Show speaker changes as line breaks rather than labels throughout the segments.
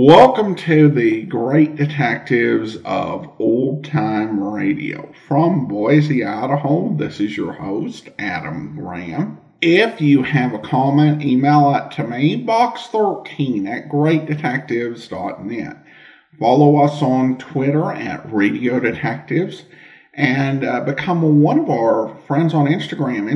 Welcome to the Great Detectives of Old Time Radio. From Boise, Idaho, this is your host, Adam Graham. If you have a comment, email it to me, box13@greatdetectives.net. Follow us on Twitter at Radio Detectives. And become one of our friends on Instagram,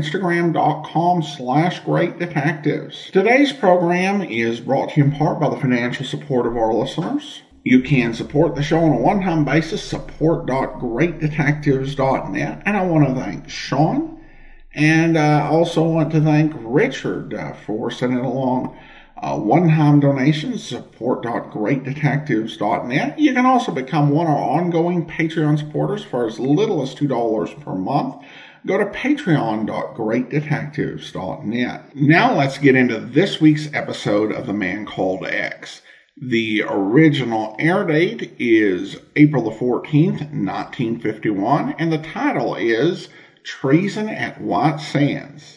instagram.com/greatdetectives. Today's program is brought to you in part by the financial support of our listeners. You can support the show on a one-time basis, support.greatdetectives.net. And I want to thank Sean, and I also want to thank Richard for sending along one-time donations, support.greatdetectives.net. You can also become one of our ongoing Patreon supporters for as little as $2 per month. Go to patreon.greatdetectives.net. Now let's get into this week's episode of The Man Called X. The original air date is April the 14th, 1951, and the title is Treason at White Sands.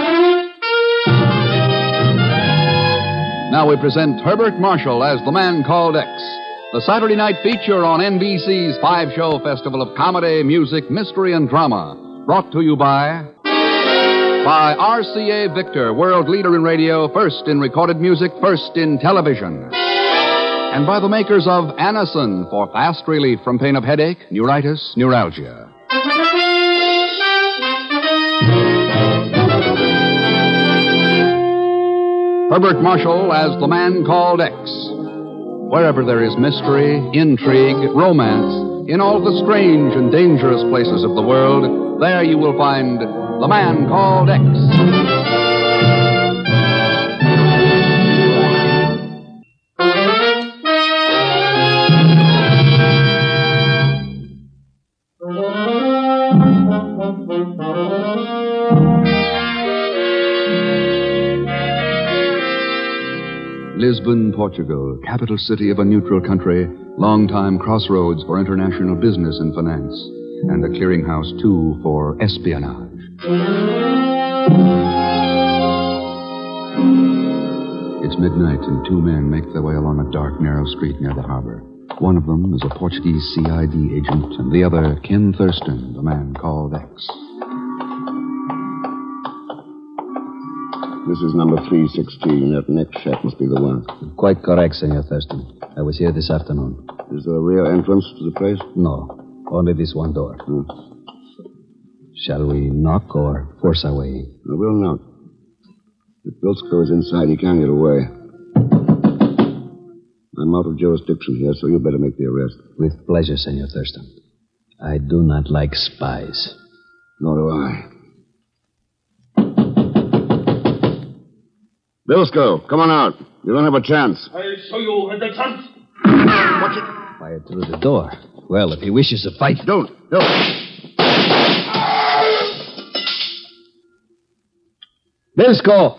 Now we present Herbert Marshall as The Man Called X, the Saturday night feature on NBC's five-show festival of comedy, music, mystery, and drama, brought to you by RCA Victor, world leader in radio, first in recorded music, first in television. And by the makers of Anacin for fast relief from pain of headache, neuritis, neuralgia. Herbert Marshall as The Man Called X. Wherever there is mystery, intrigue, romance, in all the strange and dangerous places of the world, there you will find The Man Called X. Lisbon, Portugal, capital city of a neutral country, long-time crossroads for international business and finance, and a clearinghouse, too, for espionage. It's midnight, and two men make their way along a dark, narrow street near the harbor. One of them is a Portuguese CID agent, and the other, Ken Thurston, the Man Called X.
This is number 316. That next shack must be the one.
Quite correct, Senor Thurston. I was here this afternoon.
Is there a rear entrance to the place?
No. Only this one door. Shall we knock or force our way?
I will knock. If Bilsko is inside, he can't get away. I'm out of jurisdiction here, so you better make the arrest.
With pleasure, Senor Thurston. I do not like spies.
Nor do I. Bilsko, come on out. You don't have a chance.
I saw you had the chance.
Watch it.
Fire through the door. Well, if he wishes to fight...
Don't.
Bilsko!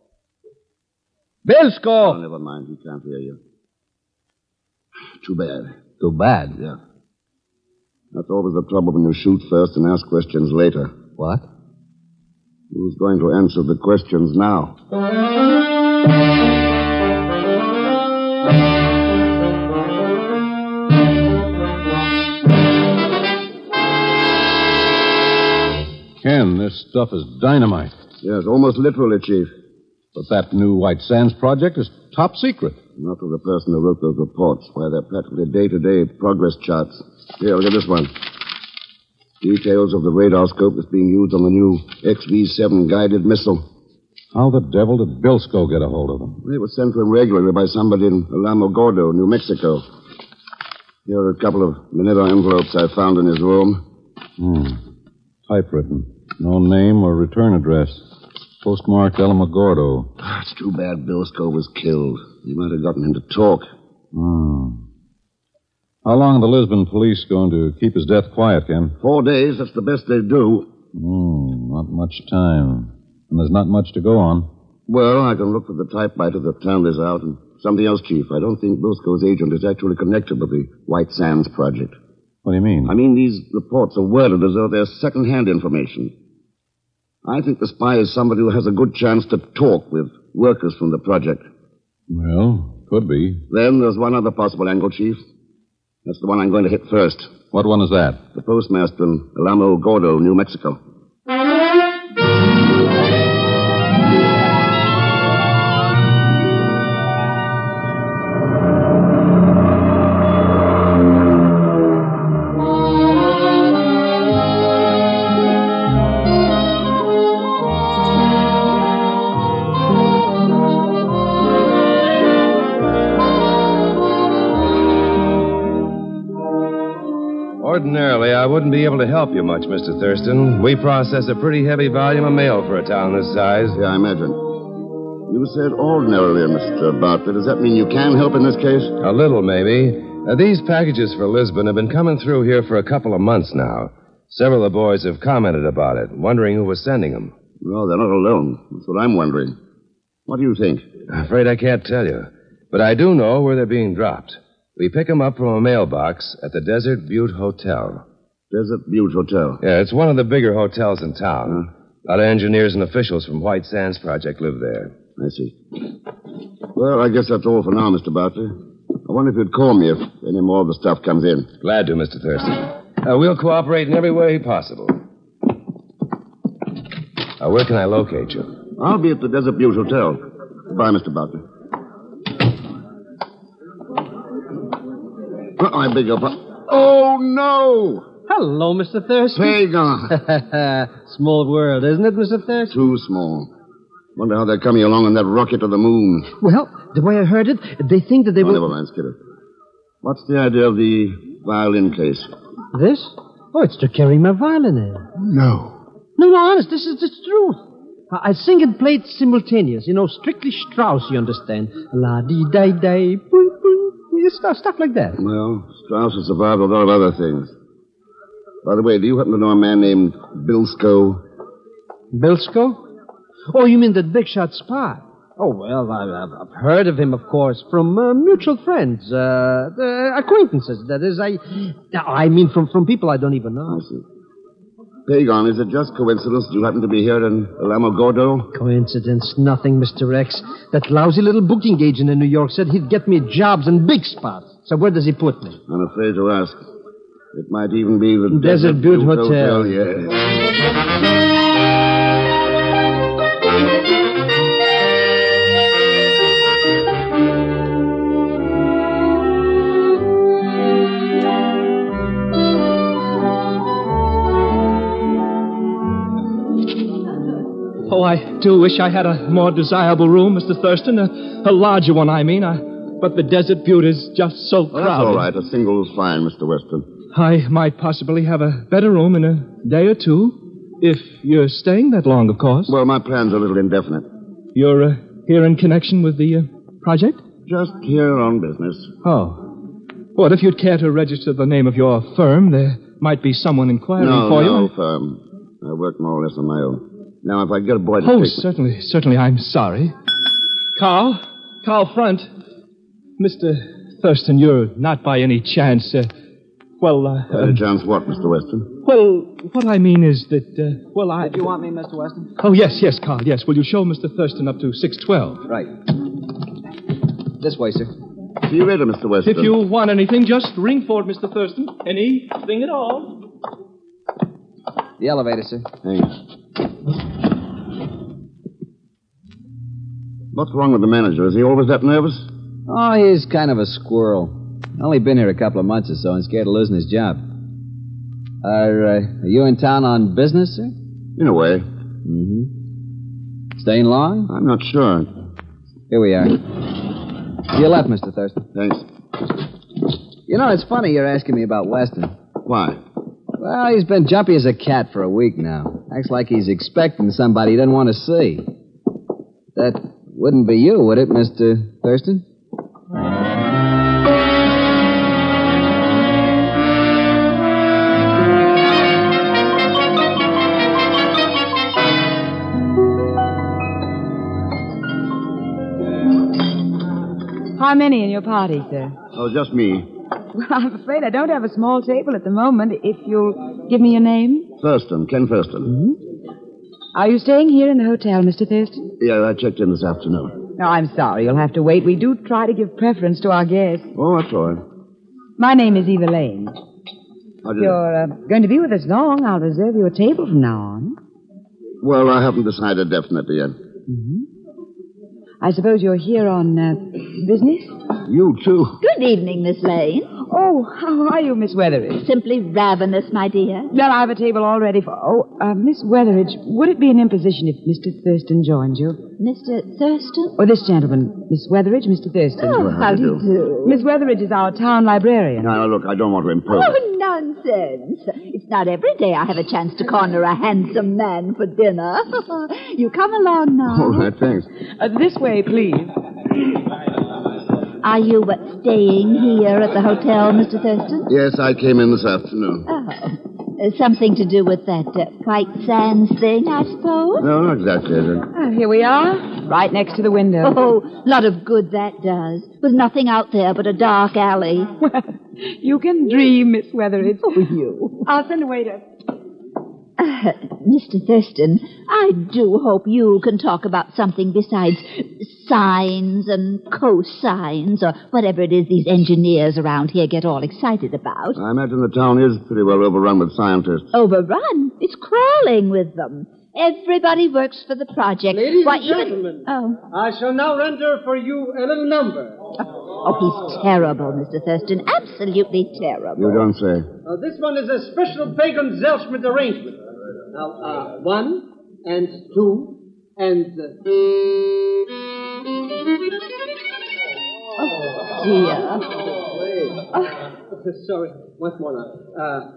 Bilsko!
Oh, never mind. He can't hear you. Too bad.
Too bad?
Yeah. That's always the trouble when you shoot first and ask questions later.
What?
Who's going to answer the questions now?
Ken, this stuff is dynamite.
Yes, almost literally, Chief.
But that new White Sands project is top secret.
Not to the person who wrote those reports. Why, they're practically day-to-day progress charts. Here, look at this one. Details of the radar scope that's being used on the new XV-7 guided missile.
How the devil did Bilsko get a hold of them?
They were sent to him regularly by somebody in Alamogordo, New Mexico. Here are a couple of Mineta envelopes I found in his room.
Typewritten. No name or return address. Postmarked Alamogordo.
It's too bad Bilsko was killed. He might have gotten him to talk.
How long are the Lisbon police going to keep his death quiet, Ken?
4 days. That's the best they do.
Not much time. And there's not much to go on.
Well, I can look for the typewriter that found this out. And something else, Chief. I don't think Bilsko's agent is actually connected with the White Sands project.
What do you mean?
I mean, these reports are worded as though they're second-hand information. I think the spy is somebody who has a good chance to talk with workers from the project.
Well, Could be.
Then there's one other possible angle, Chief. That's the one I'm going to hit first.
What one is that?
The postmaster in Alamo Gordo, New Mexico.
Ordinarily, I wouldn't be able to help you much, Mr. Thurston. We process a pretty heavy volume of mail for a town this size.
Yeah, I imagine. You said ordinarily, Mr. Bartlett. Does that mean you can help in this case?
A little, maybe. These packages for Lisbon have been coming through here for a couple of months now. Several of the boys have commented about it, wondering who was sending them.
No, they're not alone. That's what I'm wondering. What do you think?
I'm afraid I can't tell you. But I do know where they're being dropped. We pick them up from a mailbox at the Desert Butte Hotel.
Desert Butte Hotel?
Yeah, it's one of the bigger hotels in town. A lot of engineers and officials from White Sands Project live there.
I see. Well, I guess that's all for now, Mr. Bartlett. I wonder if you'd call me if any more of the stuff comes in.
Glad to, Mr. Thurston. We'll cooperate in every way possible. Where can I locate you?
I'll be at the Desert Butte Hotel. Goodbye, Mr. Bartlett. I beg your pardon. Oh, no!
Hello, Mr. Thurston.
Pagan.
Small world, isn't it, Mr. Thurston?
Too small. Wonder how they're coming along on that rocket to the moon.
Well, the way I heard it, they think that they will...
Never mind, Skipper. What's the idea of the violin case?
This? Oh, it's to carry my violin in.
No.
No, honest, this is the truth. I sing and play it simultaneous. Strictly Strauss, you understand. La-dee-day-day, stuff like that.
Well, Strauss has survived a lot of other things. By the way, do you happen to know a man named Bilsko?
Bilsko? Oh, you mean that big shot spy? Oh, well, I've heard of him, of course, from mutual friends, acquaintances. That is, I mean from people I don't even know.
I see. Pagan, is it just coincidence that you happen to be here in Alamo Gordo?
Coincidence? Nothing, Mr. X. That lousy little booking agent in New York said he'd get me jobs in big spots. So where does he put me?
I'm afraid to ask. It might even be the
Desert Butte Hotel.
Yes.
Oh, I do wish I had a more desirable room, Mr. Thurston. A larger one, I mean. But the Desert Butte is just so crowded.
Well, that's all right. A single is fine, Mr. Weston.
I might possibly have a better room in a day or two. If you're staying that long, of course.
Well, my plan's a little indefinite.
You're here in connection with the project?
Just here on business.
Oh. Well, if you'd care to register the name of your firm, there might be someone inquiring for you.
No, firm. I work more or less on my own. Now, if I get a boy to
Oh,
take...
certainly, I'm sorry. Carl Front. Mr. Thurston, you're not by any chance,
Any chance what, Mr. Weston?
Well, what I mean is that, I...
Did you want me, Mr. Weston?
Oh, yes, Carl, yes. Will you show Mr. Thurston up to 612?
Right. This way, sir.
See you later, Mr. Weston.
If you want anything, just ring for it, Mr. Thurston. Anything at all.
The elevator, sir.
Thanks. What's wrong with the manager? Is he always that nervous?
Oh, he's kind of a squirrel. Only been here a couple of months or so and scared of losing his job. Are you in town on business, sir?
In a way.
Mm-hmm. Staying long?
I'm not sure.
Here we are. To your left, Mr. Thurston.
Thanks.
It's funny you're asking me about Weston.
Why?
Well, he's been jumpy as a cat for a week now. Acts like he's expecting somebody he doesn't want to see. That wouldn't be you, would it, Mr. Thurston?
How many in your party, sir?
Oh, just me.
Well, I'm afraid I don't have a small table at the moment. If you'll give me your name.
Thurston, Ken Thurston.
Mm-hmm. Are you staying here in the hotel, Mr. Thurston?
Yeah, I checked in this afternoon.
No, I'm sorry. You'll have to wait. We do try to give preference to our guests.
Oh, that's all right.
My name is Eva Lane.
How'd
If you're going to be with us long, I'll reserve you a table from now on.
Well, I haven't decided definitely yet.
I suppose you're here on business?
You, too.
Good evening, Miss Lane.
Oh, how are you, Miss Weatheridge?
Simply ravenous, my dear.
Well, I have a table all ready for... Miss Weatheridge, would it be an imposition if Mr. Thurston joins you?
Mr. Thurston?
Or this gentleman, Miss Weatheridge, Mr. Thurston.
Oh, how do you do?
Miss Weatheridge is our town librarian.
Now, look, I don't want to impose.
Oh, nonsense. It's not every day I have a chance to corner a handsome man for dinner. You come along now.
All right, thanks.
This way, please.
Are you staying here at the hotel, Mr. Thurston?
Yes, I came in this afternoon.
Oh. Something to do with that White Sands thing, I suppose?
No, not exactly.
Here we are, right next to the window.
Oh, a lot of good that does. With nothing out there but a dark alley.
Well, you can dream, Miss Weatheridge.
Oh, you.
I'll send a waiter.
Mr. Thurston, I do hope you can talk about something besides sines and cosines or whatever it is these engineers around here get all excited about.
I imagine the town is pretty well overrun with scientists.
Overrun? It's crawling with them. Everybody works for the project.
Ladies and gentlemen,
Oh.
I shall now render for you a little number.
Oh, he's terrible, Mr. Thurston. Absolutely terrible.
You don't say.
This one is a special Pagan Zelschmidt arrangement. Now, 1 and 2 and...
Oh, dear.
Sorry, once more now.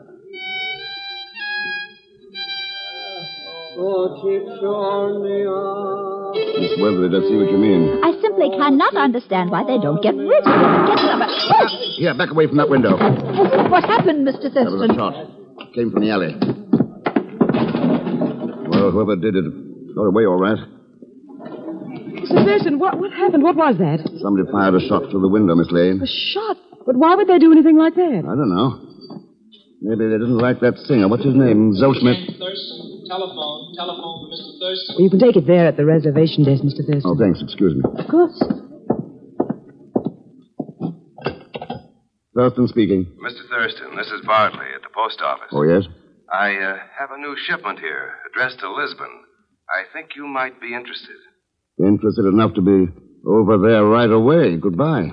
Miss Weatheridge, I see what you mean.
I simply cannot understand why they don't get rid of him and get some... Oh!
Here, back away from that window.
What happened, Mr.
That was
Thurston?
a shot. Came from the alley. Well, whoever did it got away all right.
Mr. Thurston, what happened? What was that?
Somebody fired a shot through the window, Miss Lane.
A shot? But why would they do anything like that?
I don't know. Maybe they didn't like that singer. What's his name? Zelschmidt.
Telephone for Mr. Thurston.
Well, you can take it there at the reservation desk, Mr. Thurston.
Oh, thanks. Excuse me.
Of course.
Thurston speaking.
Mr. Thurston, this is Bartley at the post office.
Oh, yes?
I have a new shipment here, addressed to Lisbon. I think you might be interested.
Interested enough to be over there right away. Goodbye.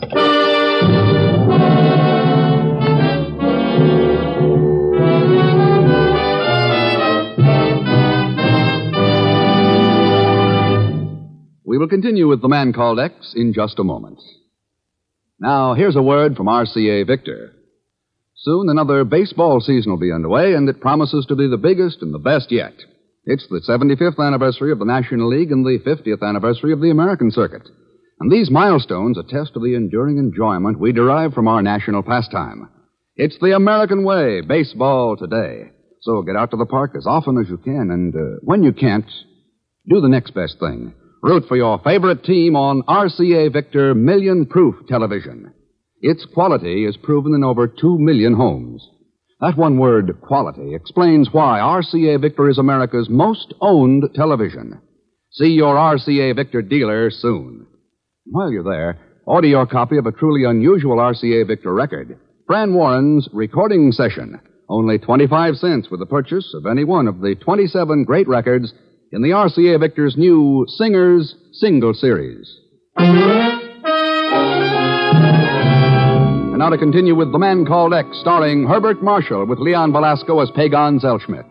We will continue with The Man Called X in just a moment. Now, here's a word from RCA Victor. Soon another baseball season will be underway, and it promises to be the biggest and the best yet. It's the 75th anniversary of the National League and the 50th anniversary of the American circuit. And these milestones attest to the enduring enjoyment we derive from our national pastime. It's the American way, baseball today. So get out to the park as often as you can, and when you can't, do the next best thing. Root for your favorite team on RCA Victor Million Proof television. Its quality is proven in over 2 million homes. That one word, quality, explains why RCA Victor is America's most owned television. See your RCA Victor dealer soon. While you're there, order your copy of a truly unusual RCA Victor record, Fran Warren's Recording Session. Only 25 cents with the purchase of any one of the 27 great records in the RCA Victor's new Singers Single Series. And now to continue with The Man Called X, starring Herbert Marshall with Leon Velasco as Pagan Zelschmidt.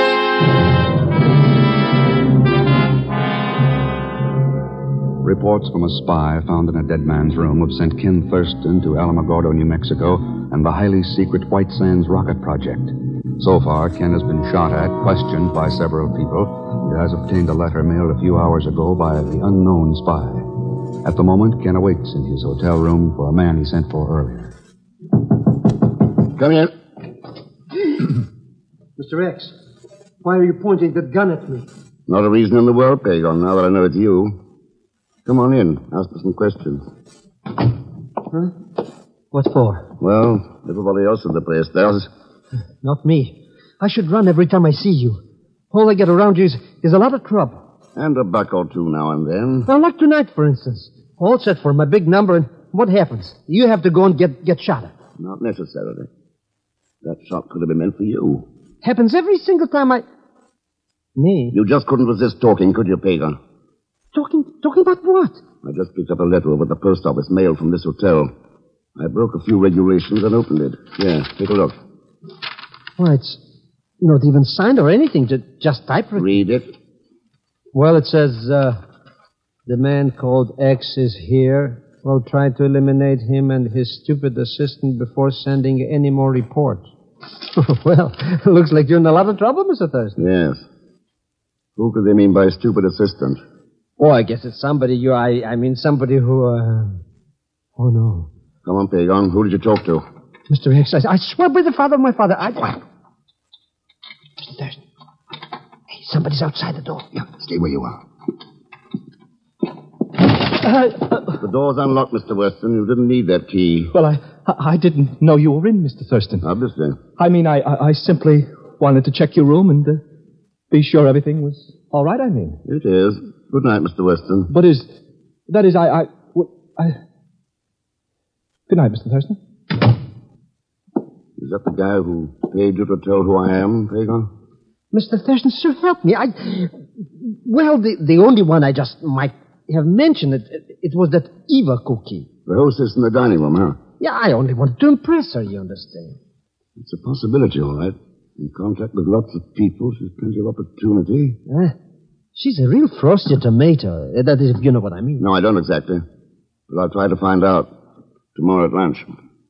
Reports from a spy found in a dead man's room have sent Ken Thurston to Alamogordo, New Mexico, and the highly secret White Sands rocket project. So far, Ken has been shot at, questioned by several people, and has obtained a letter mailed a few hours ago by the unknown spy. At the moment, Ken awaits in his hotel room for a man he sent for earlier.
Come here.
Mr. X, why are you pointing that gun at me?
Not a reason in the world, Pagan, now that I know it's you. Come on in. Ask me some questions.
Huh? What for?
Well, everybody else in the place does.
Not me. I should run every time I see you. All I get around you is a lot of trouble.
And a buck or two now and then.
Now, like tonight, for instance. All set for my big number, and what happens? You have to go and get shot at.
Not necessarily. That shot could have been meant for you.
Happens every single time I... Me?
You just couldn't resist talking, could you, Pagan?
Talking about what?
I just picked up a letter over at the post office, mailed from this hotel. I broke a few regulations and opened it. Here, take a look.
Why, it's not even signed or anything, just typewritten.
Read it.
Well, it says, the man called X is here. We'll try to eliminate him and his stupid assistant before sending any more reports. Well, looks like you're in a lot of trouble, Mr. Thurston.
Yes. Who could they mean by stupid assistant?
Oh, I guess it's somebody I mean somebody who, Oh, no.
Come on, Pagan. Who did you talk to?
Mr. X, I swear by the father of my father, Mr. Thurston. Hey, somebody's outside the door.
Yeah, stay where you are. The door's unlocked, Mr. Weston. You didn't need that key.
Well, I didn't know you were in, Mr. Thurston.
Obviously.
I mean, I simply wanted to check your room and be sure everything was all right, I mean.
It is. Good night, Mr. Weston.
But that is, Good night, Mr. Thurston.
Is that the guy who paid you to tell who I am, Pagan?
Mr. Thurston, sir, help me. Well, the only one I just might have mentioned, it was that Eva cookie.
The hostess in the dining room, huh?
Yeah, I only wanted to impress her, you understand.
It's a possibility, all right. In contact with lots of people, she's plenty of opportunity.
She's a real frosty tomato. That is, if you know what I mean.
No, I don't exactly. But I'll try to find out tomorrow at lunch.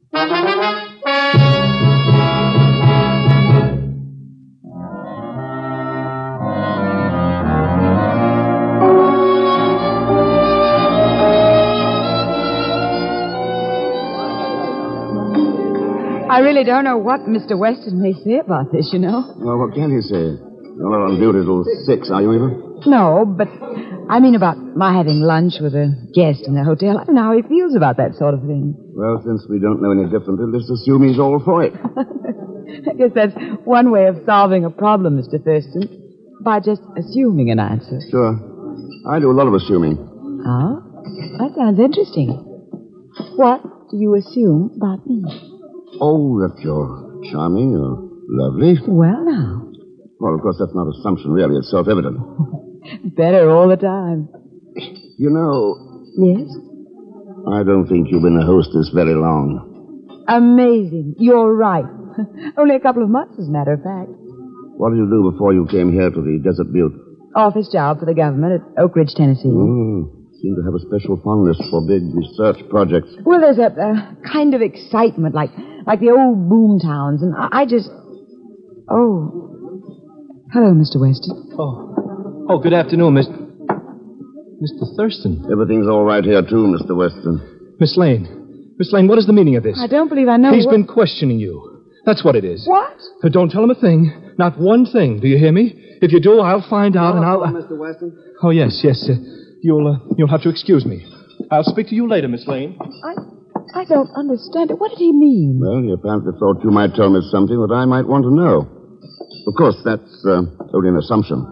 I really don't know what Mr. Weston may say about this, you know.
Well, what can he say? You're not on duty till 6, are you, Eva?
No, but I mean about my having lunch with a guest in the hotel. I don't know how he feels about that sort of thing.
Well, since we don't know any differently, let's assume he's all for it.
I guess that's one way of solving a problem, Mr. Thurston, by just assuming an answer.
Sure. I do a lot of assuming.
Oh? That sounds interesting. What do you assume about me?
Oh, that you're charming, you're lovely.
Well, now.
Well, of course, that's not assumption, really. It's self-evident.
Better all the time.
You know...
Yes?
I don't think you've been a hostess very long.
Amazing. You're right. Only a couple of months, as a matter of fact.
What did you do before you came here to the Desert Butte?
Office job for the government at Oak Ridge, Tennessee.
Seem to have a special fondness for big research projects.
Well, there's a kind of excitement, like the old boom towns, and I just... Oh. Hello, Mr. Weston.
Oh, good afternoon, Mr. Thurston.
Everything's all right here, too, Mr. Weston.
Miss Lane. Miss Lane, what is the meaning of this?
I don't believe I know.
He's been questioning you. That's what it is.
What?
Don't tell him a thing. Not one thing. Do you hear me? If you do, I'll find out and I'll...
Mr. Weston.
Oh, yes. You'll have to excuse me. I'll speak to you later, Miss Lane.
I don't understand it. What did he mean?
Well, he apparently thought you might tell me something that I might want to know. Of course, that's only an assumption.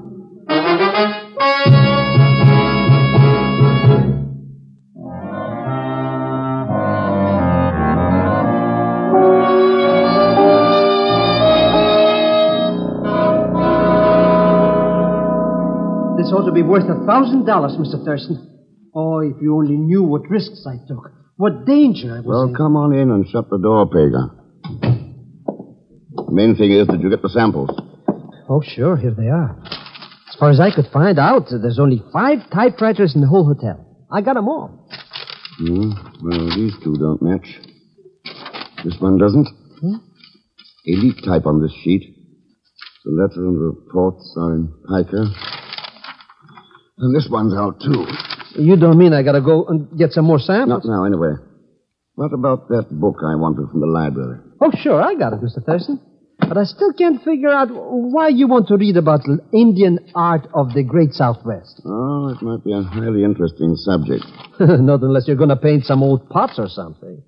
This ought to be worth $1,000, Mr. Thurston. Oh, if you only knew what risks I took. What danger I was
Well,
in.
come on in and shut the door, Pagan. The main thing is, did you get the samples?
Oh, sure, here they are. As far as I could find out, there's only 5 typewriters in the whole hotel. I got them all.
Well, these two don't match. This one doesn't. Elite type on this sheet. The letter and reports are in pica. And this one's out, too.
You don't mean I gotta go and get some more samples?
Not now, anyway. What about that book I wanted from the library?
Oh, sure, I got it, Mr. Thurston. But I still can't figure out why you want to read about the Indian art of the Great Southwest.
Oh, it might be a highly interesting subject.
Not unless you're going to paint some old pots or something.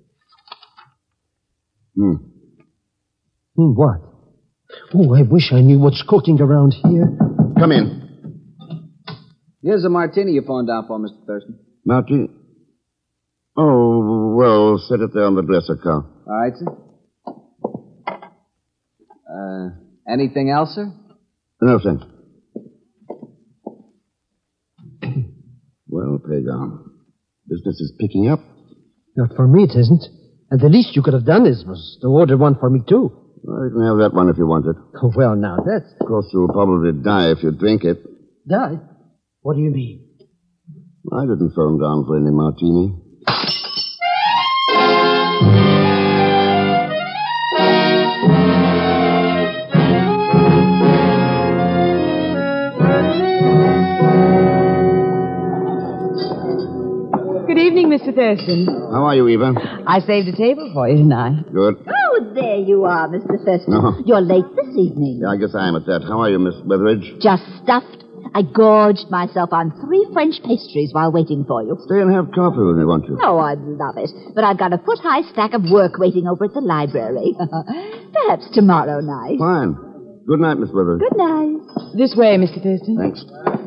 What? Oh, I wish I knew what's cooking around here.
Come in.
Here's a martini you phoned down for, Mr. Thurston.
Martini? Oh, well, set it there on the dresser, Carl.
All right, sir. Anything else, sir?
No, thanks. Well, Pagan, business is picking up.
Not for me, it isn't. And the least you could have done was to order one for me, too.
Well, you can have that one if you want it.
Oh, well, now, that's...
Of course, you'll probably die if you drink it.
Die? What do you mean?
I didn't phone down for any martini.
Good evening, Mr. Thurston.
How are you, Eva?
I saved a table for you, didn't I?
Good.
Oh, there you are, Mr. Thurston.
No.
You're late this evening.
Yeah, I guess I am at that. How are you, Miss Weatheridge?
Just stuffed. I gorged myself on 3 French pastries while waiting for you.
Stay and have coffee when you want to.
Oh, I'd love it. But I've got a foot-high stack of work waiting over at the library. Perhaps tomorrow night.
Fine. Good night, Miss Weatheridge.
Good night.
This way, Mr. Thurston.
Thanks.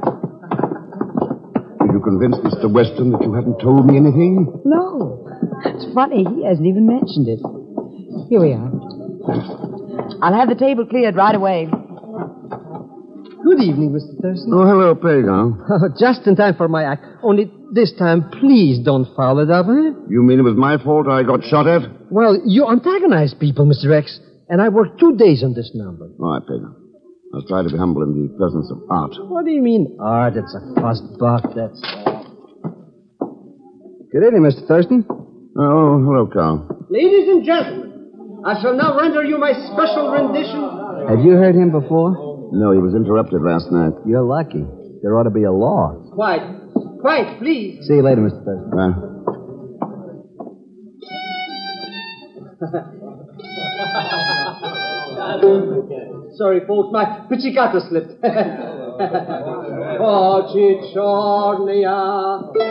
Did you convince Mr. Weston that you hadn't told me anything?
No. It's funny, he hasn't even mentioned it. Here we are. I'll have the table cleared right away.
Good evening, Mr. Thurston.
Oh, hello, Pagan.
Oh, just in time for my act. Only this time, please don't foul it up, eh?
You mean it was my fault I got shot at?
Well, you antagonize people, Mr. X, and I worked 2 days on this number.
All right, Pagan. I'll try to be humble in the presence of art.
What do you mean, art? It's a fuss buck, that's all.
Good evening, Mr. Thurston.
Oh, hello, Carl.
Ladies and gentlemen, I shall now render you my special rendition.
Have you heard him before?
No, he was interrupted last night.
You're lucky. There ought to be a law.
Quiet. Quiet, please.
See you later, Mr. Thurston.
Sorry, folks, my pizzicata slipped. Oh, Cicciornia.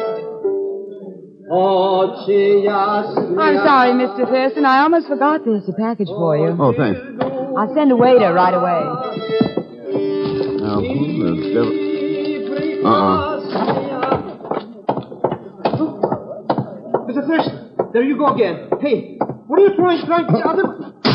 Oh,
I'm sorry, Mr. Thurston. I almost forgot there's a package for you.
Oh, thanks.
I'll send a waiter right away.
Now, who the devil...
Mr. Thurston, there you go again. Hey, what are you trying to other...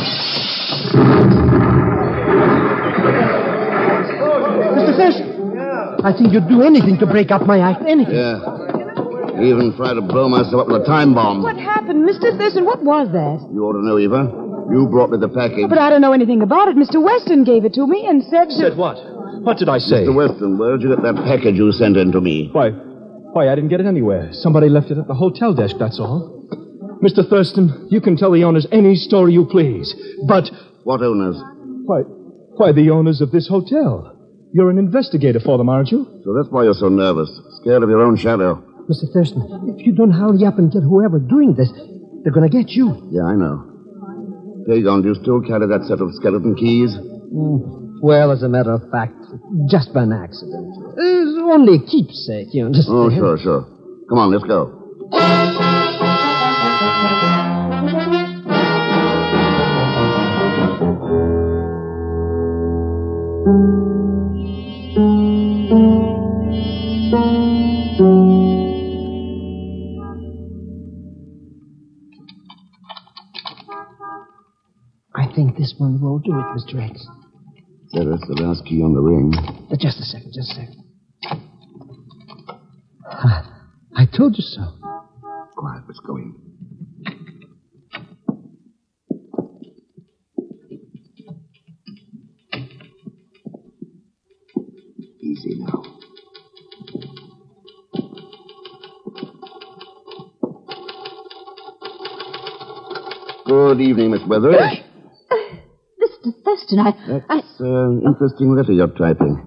Mr. Thurston, I think you'd do anything to break up my act, anything.
Yeah. Even tried to blow myself up with a time bomb.
What happened, Mr. Thurston? What was that?
You ought to know, Eva. You brought me the package.
But I don't know anything about it. Mr. Weston gave it to me and said...
Said what? What did I say?
Mr. Weston, where did you get that package you sent in to me?
Why, I didn't get it anywhere. Somebody left it at the hotel desk, that's all. Mr. Thurston, you can tell the owners any story you please, but...
What owners?
Why, the owners of this hotel. You're an investigator for them, aren't you?
So that's why you're so nervous. Scared of your own shadow.
Mr. Thurston, if you don't hurry up and get whoever's doing this, they're going to get you.
Yeah, I know. Pagan, do you still carry that set of skeleton keys?
Well, as a matter of fact, just by an accident. It's only a keepsake, you understand?
Oh, sure. Come on, let's go.
I think this one will do it, Mr. X.
That's the last key on the ring.
Just a second. I told you so.
Quiet, let's go in. Easy now. Good evening, Miss Weatheridge.
Mr. Thurston,
That's an interesting letter you're typing.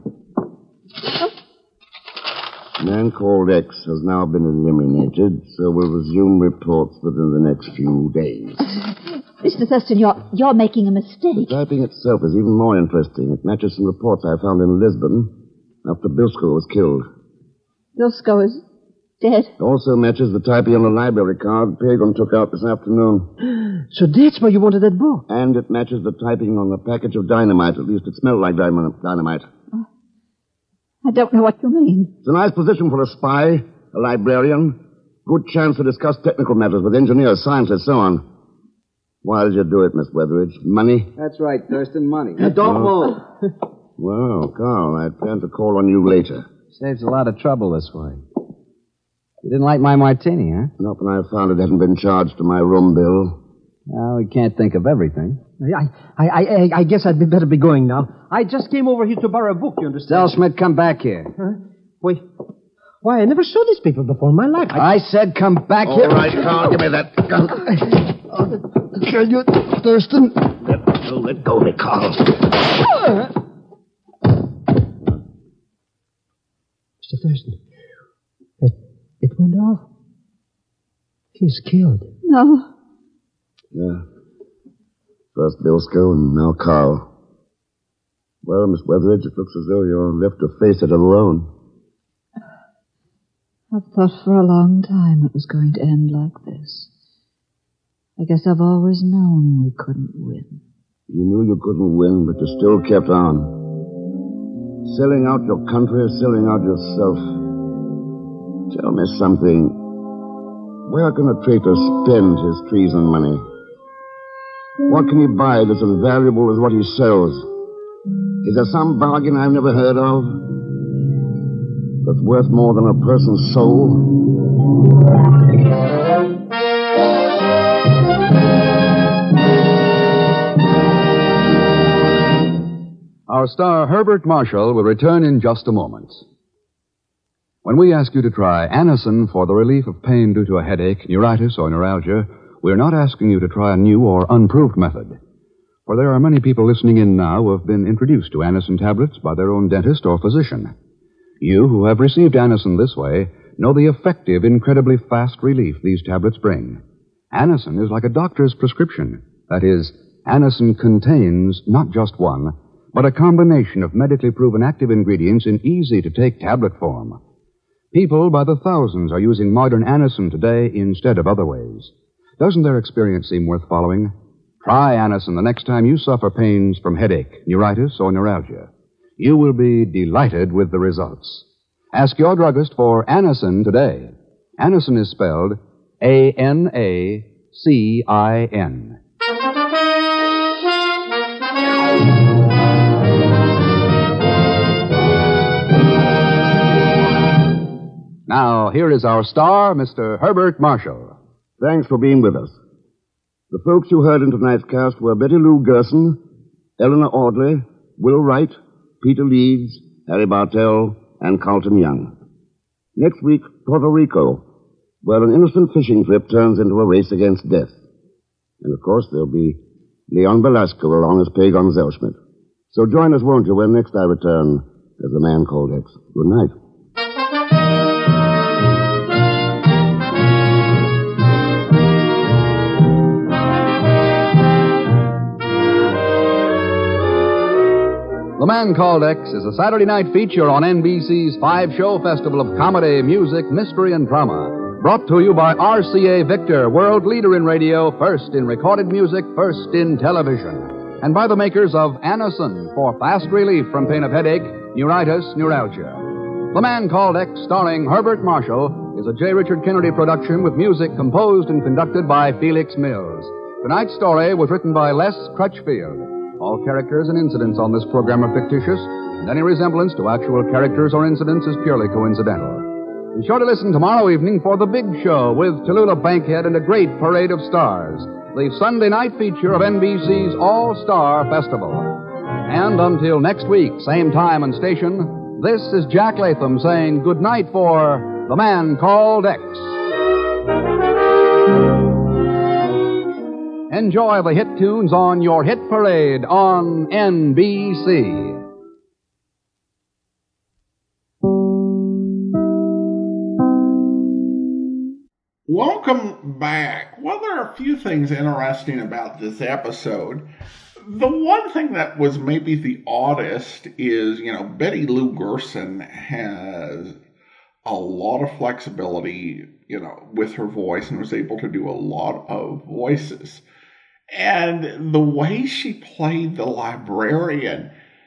Man called X has now been eliminated, so we'll resume reports within the next few days.
Mr. Thurston, you're making a mistake.
The typing itself is even more interesting. It matches some reports I found in Lisbon after Bilsko was killed.
Bilsko is dead.
It also matches the typing on the library card Pagan took out this afternoon.
So that's why you wanted that book?
And it matches the typing on the package of dynamite. At least it smelled like dynamite.
I don't know what you mean.
It's a nice position for a spy, a librarian. Good chance to discuss technical matters with engineers, scientists, so on. Why did you do it, Miss Weatheridge? Money?
That's right, Thurston, money.
Don't move.
Well, Carl, I plan to call on you later.
Saves a lot of trouble this way. You didn't like my martini, huh?
Not when I found it hadn't been charged to my room bill.
Well, we can't think of everything.
I guess I'd better be going now. I just came over here to borrow a book, you understand?
Zellschmidt, come back here.
Huh? Wait. Why, I never saw these people before in my life.
I said come back here.
All right, Carl, give me that gun.
Can you, Thurston?
Let go of me, Carl.
Mr. Thurston, it went off. He's killed.
No.
Yeah. First Bilsko and now Carl. Well, Miss Weatheridge, it looks as though you're left to face it alone.
I've thought for a long time it was going to end like this. I guess I've always known we couldn't win.
You knew you couldn't win, but you still kept on. Selling out your country, selling out yourself. Tell me something. Where can a traitor spend his treason money? What can he buy that's as valuable as what he sells? Is there some bargain I've never heard of that's worth more than a person's soul?
Our star Herbert Marshall will return in just a moment. When we ask you to try Anacin for the relief of pain due to a headache, neuritis, or neuralgia, we're not asking you to try a new or unproved method. For there are many people listening in now who have been introduced to Anacin tablets by their own dentist or physician. You who have received Anacin this way know the effective, incredibly fast relief these tablets bring. Anacin is like a doctor's prescription. That is, Anacin contains not just one, but a combination of medically proven active ingredients in easy-to-take tablet form. People by the thousands are using modern Anacin today instead of other ways. Doesn't their experience seem worth following? Try Anacin the next time you suffer pains from headache, neuritis, or neuralgia. You will be delighted with the results. Ask your druggist for Anacin today. Anacin is spelled A-N-A-C-I-N. Now, here is our star, Mr. Herbert Marshall.
Thanks for being with us. The folks you heard in tonight's cast were Betty Lou Gerson, Eleanor Audley, Will Wright, Peter Leeds, Harry Bartell, and Carlton Young. Next week, Puerto Rico, where an innocent fishing trip turns into a race against death. And, of course, there'll be Leon Belasco along as Pagon Zellschmidt. So join us, won't you, when next I return as the Man Called X. Good night.
The Man Called X is a Saturday night feature on NBC's five-show festival of comedy, music, mystery, and drama. Brought to you by RCA Victor, world leader in radio, first in recorded music, first in television. And by the makers of Anacin for fast relief from pain of headache, neuritis, neuralgia. The Man Called X, starring Herbert Marshall, is a J. Richard Kennedy production with music composed and conducted by Felix Mills. Tonight's story was written by Les Crutchfield. All characters and incidents on this program are fictitious, and any resemblance to actual characters or incidents is purely coincidental. Be sure to listen tomorrow evening for The Big Show with Tallulah Bankhead and a great parade of stars, the Sunday night feature of NBC's All-Star Festival. And until next week, same time and station, this is Jack Latham saying good night for The Man Called X. Enjoy the hit tunes on your hit parade on NBC.
Welcome back. Well, there are a few things interesting about this episode. The one thing that was maybe the oddest is, Betty Lou Gerson has a lot of flexibility, with her voice and was able to do a lot of voices. And the way she played the librarian,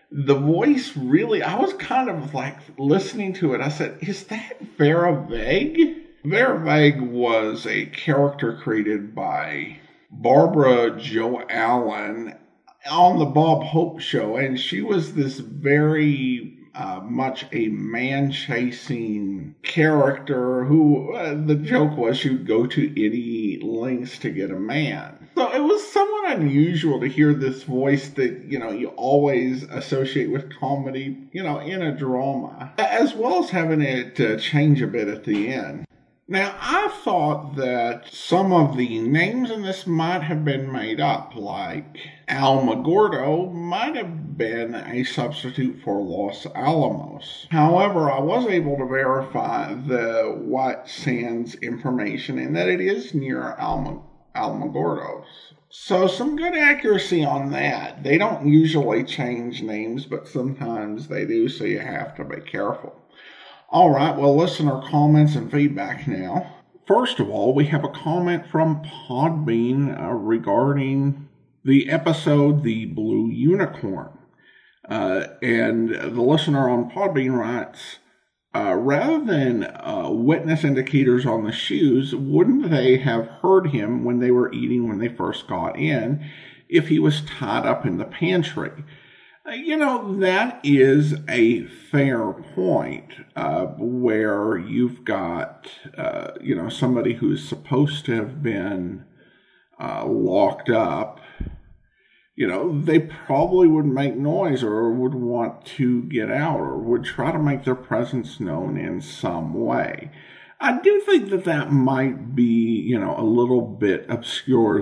the voice really, I was kind of like listening to it. I said, is that Vera Vague? Vera Vague was a character created by Barbara Jo Allen on the Bob Hope Show, and she was this very much a man-chasing character who, the joke was she would go to any lengths to get a man. So it was somewhat unusual to hear this voice that, you always associate with comedy, in a drama, as well as having it change a bit at the end. Now, I thought that some of the names in this might have been made up, like Alamogordo might have been a substitute for Los Alamos. However, I was able to verify the White Sands information and that it is near Alamogordo. So some good accuracy on that. They don't usually change names, but sometimes they do, so you have to be careful. All right, well, listener comments and feedback now. First of all, we have a comment from Podbean regarding the episode The Blue Unicorn. And the listener on Podbean writes, rather than witness indicators on the shoes, wouldn't they have heard him when they were eating when they first got in if he was tied up in the pantry? That is a fair point, where you've got, somebody who's supposed to have been locked up. They probably would make noise or would want to get out or would try to make their presence known in some way. I do think that might be, a little bit obscure.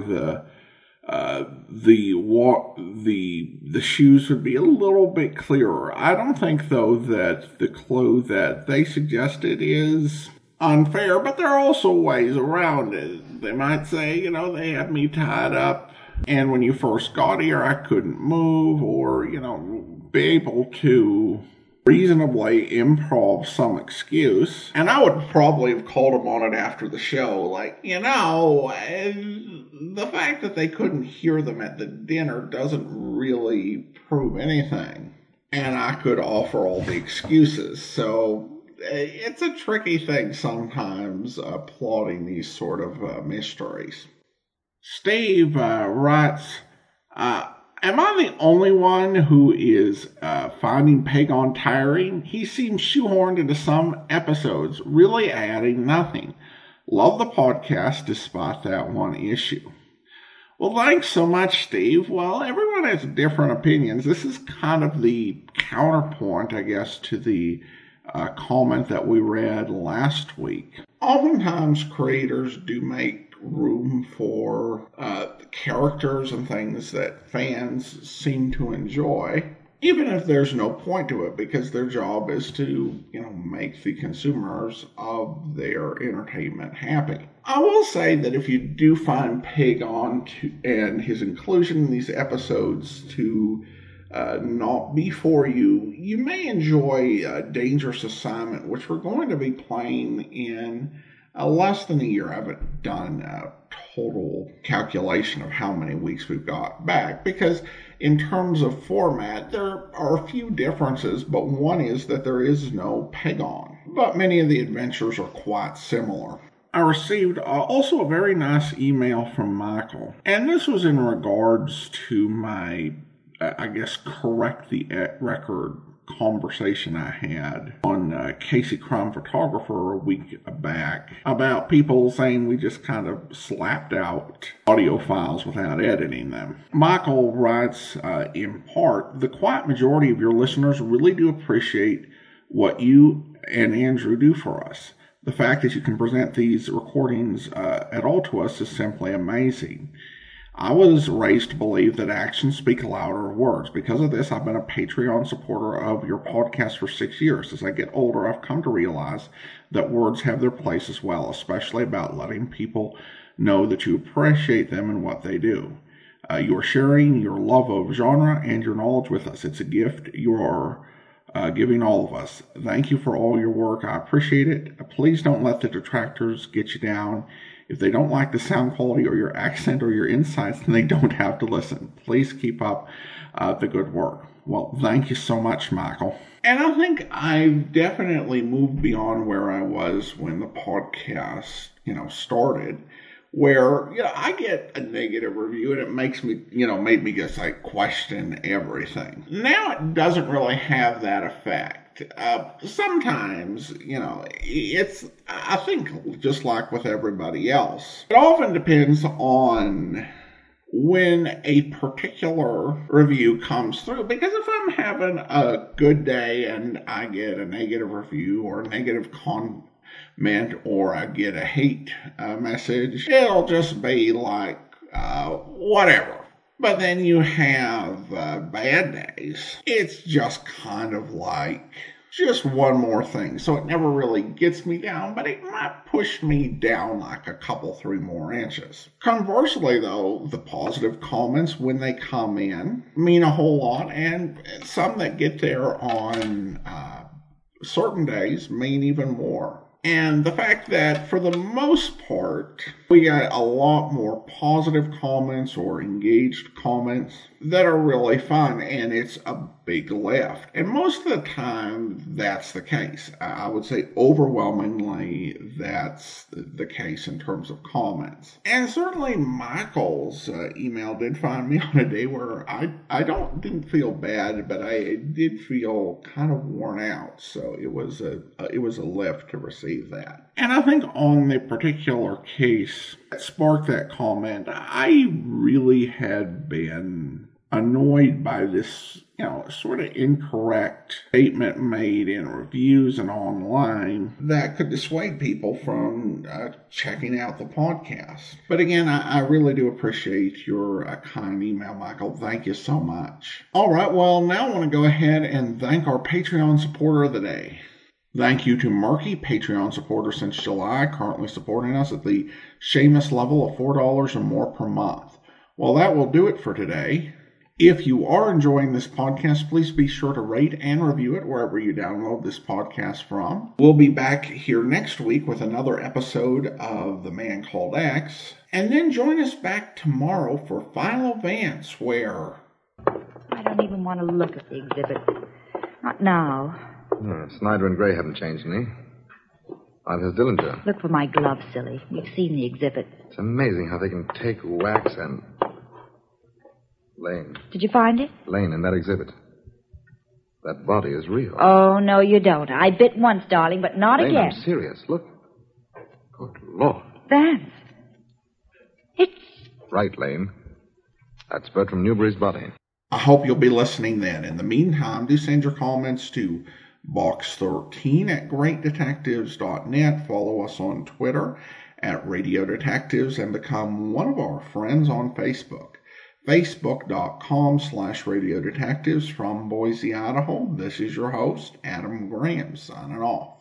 The shoes would be a little bit clearer. I don't think, though, that the clue that they suggested is unfair, but there are also ways around it. They might say, they had me tied up, and when you first got here, I couldn't move, or, be able to reasonably improv some excuse. And I would probably have called them on it after the show, like, the fact that they couldn't hear them at the dinner doesn't really prove anything. And I could offer all the excuses. So it's a tricky thing sometimes, plotting these sort of mysteries. Steve writes, am I the only one who is finding Pagon tiring? He seems shoehorned into some episodes, really adding nothing. Love the podcast despite that one issue. Well, thanks so much, Steve. Well, everyone has different opinions. This is kind of the counterpoint, I guess, to the comment that we read last week. Oftentimes, creators do make room for characters and things that fans seem to enjoy, even if there's no point to it, because their job is to, make the consumers of their entertainment happy. I will say that if you do find Pagon and his inclusion in these episodes to not be for you, you may enjoy Dangerous Assignment, which we're going to be playing in less than a year. I haven't done a total calculation of how many weeks we've got back, because in terms of format, there are a few differences, but one is that there is no Pagon. But many of the adventures are quite similar. I received also a very nice email from Michael, and this was in regards to my, correct the record conversation I had on Casey Crime Photographer a week back about people saying we just kind of slapped out audio files without editing them. Michael writes, in part, the quiet majority of your listeners really do appreciate what you and Andrew do for us. The fact that you can present these recordings at all to us is simply amazing. I was raised to believe that actions speak louder than words. Because of this, I've been a Patreon supporter of your podcast for 6 years. As I get older, I've come to realize that words have their place as well, especially about letting people know that you appreciate them and what they do. You are sharing your love of genre and your knowledge with us. It's a gift you are giving all of us. Thank you for all your work. I appreciate it. Please don't let the detractors get you down. If they don't like the sound quality or your accent or your insights, then they don't have to listen. Please keep up the good work. Well, thank you so much, Michael. And I think I've definitely moved beyond where I was when the podcast, started, where, I get a negative review and it makes me, made me just like question everything. Now it doesn't really have that effect. Sometimes, it's, I think, just like with everybody else, it often depends on when a particular review comes through. Because if I'm having a good day and I get a negative review or a negative comment or I get a hate message, it'll just be like, whatever. But then you have bad days. It's just kind of like just one more thing. So it never really gets me down, but it might push me down like a couple, 3 more inches. Conversely, though, the positive comments when they come in mean a whole lot, and some that get there on certain days mean even more. And the fact that, for the most part, we got a lot more positive comments or engaged comments that are really fun, and it's a big lift. And most of the time, that's the case. I would say overwhelmingly that's the case in terms of comments. And certainly Michael's email did find me on a day where I didn't feel bad, but I did feel kind of worn out. So it was a lift to receive that. And I think on the particular case that sparked that comment, I really had been annoyed by this, sort of incorrect statement made in reviews and online that could dissuade people from checking out the podcast. But again, I really do appreciate your kind email, Michael. Thank you so much. All right, well, now I want to go ahead and thank our Patreon supporter of the day. Thank you to Murky, Patreon supporter since July, currently supporting us at the Seamus level of $4 or more per month. Well, that will do it for today. If you are enjoying this podcast, please be sure to rate and review it wherever you download this podcast from. We'll be back here next week with another episode of The Man Called X. And then join us back tomorrow for Final Advance, where...
I don't even want to look at the exhibit. Not now.
Snyder and Gray haven't changed any. Here's Dillinger.
Look for my glove, silly. You've seen the exhibit.
It's amazing how they can take wax and... Lane.
Did you find it?
Lane, in that exhibit. That body is real.
Oh, no, you don't. I bit once, darling, but not
Lane,
again.
I'm serious. Look. Good Lord.
Vance. It's...
Right, Lane. That's Bertram Newbury's body.
I hope you'll be listening then. In the meantime, do send your comments to box13@greatdetectives.net. Follow us on Twitter at Radio Detectives and become one of our friends on Facebook. Facebook.com/Radio Detectives. From Boise, Idaho, this is your host, Adam Graham, signing off.